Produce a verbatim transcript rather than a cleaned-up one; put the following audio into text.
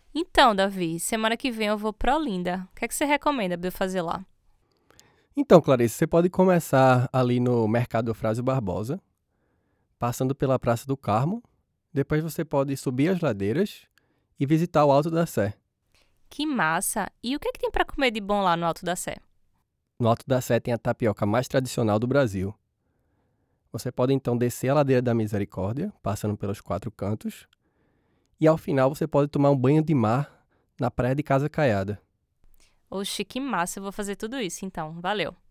Então, Davi, semana que vem eu vou pra Olinda. O que é que você recomenda pra eu fazer lá? Então, Clarice, você pode começar ali no Mercado Eufrásio Barbosa, passando pela Praça do Carmo. Depois você pode subir as ladeiras e visitar o Alto da Sé. Que massa! E o que é que tem pra comer de bom lá no Alto da Sé? No Alto da Sé tem a tapioca mais tradicional do Brasil. Você pode então descer a Ladeira da Misericórdia, passando pelos quatro cantos, e ao final você pode tomar um banho de mar na Praia de Casa Caiada. Oxi, que massa! Eu vou fazer tudo isso então. Valeu!